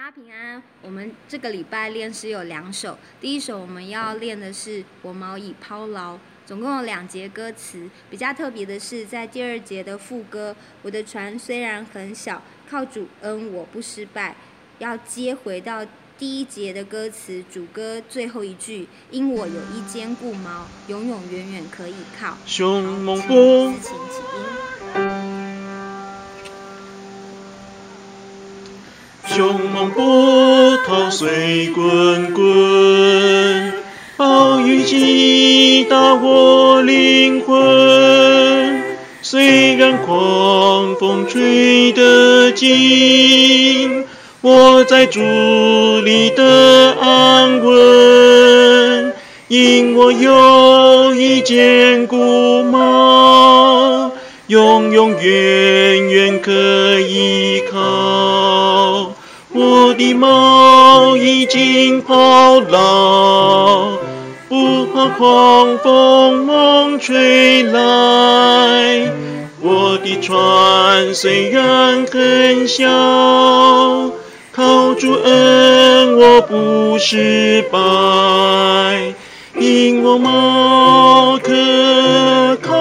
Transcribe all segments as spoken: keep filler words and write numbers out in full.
大家平安。我们这个礼拜练诗有两首，第一首我们要练的是“我锚已抛牢”，总共有两节歌词。比较特别的是，在第二节的副歌，“我的船虽然很小，靠主恩我不失败”，要接回到第一节的歌词主歌最后一句，“因我有一坚固锚，永永远远可以靠”。 凶猛风， 自请起音。 凶猛波涛随滚滚，暴雨击打我灵魂。虽然狂风吹得劲，我在主里的安稳，因我有一坚固锚，永永远远可依靠。我的锚已经抛牢，不怕狂风猛吹来。我的船虽然很小，靠主恩我不失败，因我锚可靠，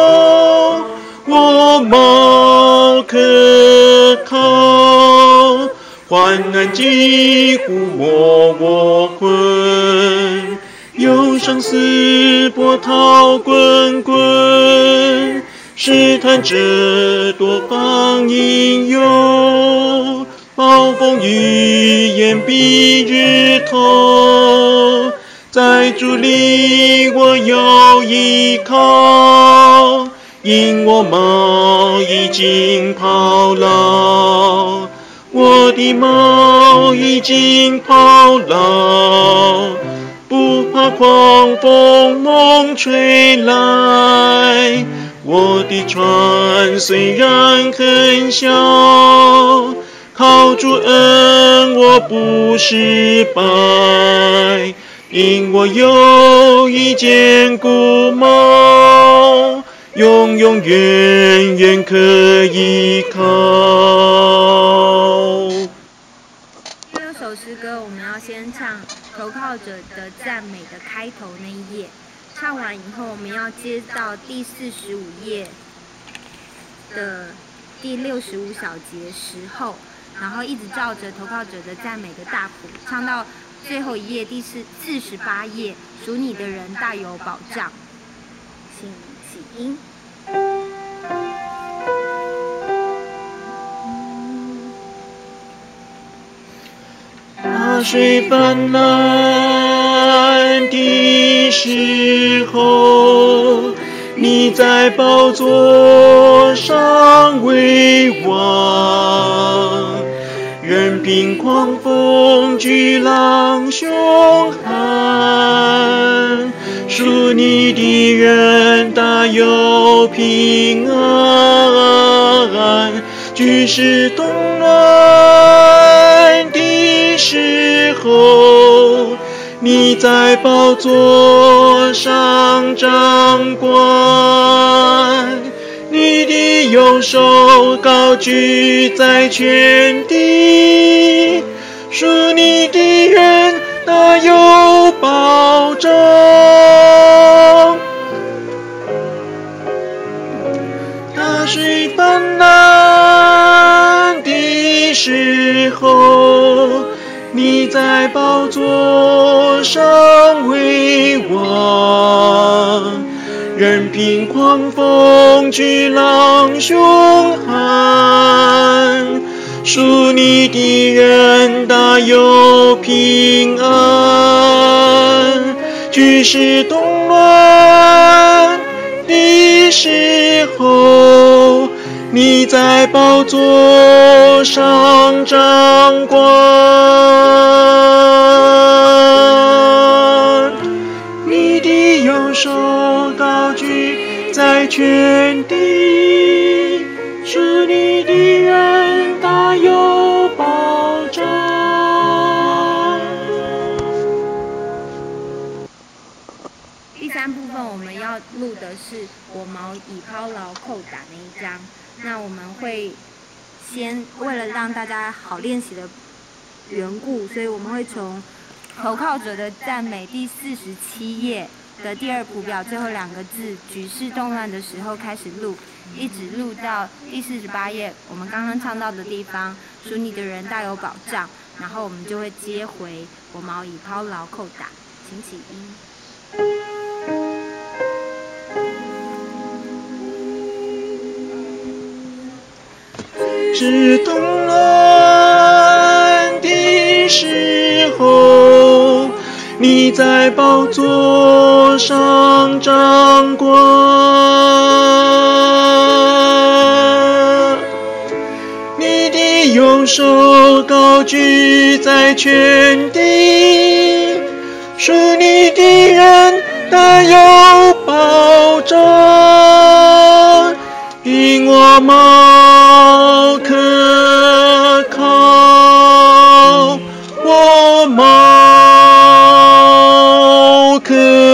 我锚可靠。患难几乎没我魂，忧伤似波涛滚滚，试探着多方引诱，暴风雨淹蔽日头，在主里我有依靠，因我锚已经抛牢。我的锚已经抛牢，不怕狂风猛吹来。我的船虽然很小，靠主恩我不失败，因我有一坚固锚，永永远远可依靠。 第二首诗歌，我们要先唱投靠者的赞美的开头那一页，唱完以后，我们要接到第四十五页的第六十五小节时候，然后一直照着投靠者的赞美的大谱唱到最后一页第四四十八页，属你的人大有保障。请起音。 大水泛滥的时候，你在宝座上为王，任凭狂风巨浪凶悍，属你的人大有平安，举世动乱的时候，你在宝座上掌管，你的右手高举在全地，属你的人大有保障。大水泛滥的时候，你在宝座上为王，任凭狂风巨浪凶悍，属你的人大有平安，举世动乱的时候，你在宝座上掌管，你的右手高举在全地，属你的人大有保障。 第三部分我们要录的是“我锚已抛牢”扣打那一章，那我们会先为了让大家好练习的缘故，所以我们会从投靠者的赞美第四十七页的第二谱表最后两个字“举世动乱”的时候开始录，一直录到第四十八页我们刚刚唱到的地方，属你的人大有保障，然后我们就会接回我毛以抛牢扣打，请起音。 是动乱的时候，你在宝座上掌管，你的右手高举在全地，属你的人大有保障，因我毛可靠，我毛可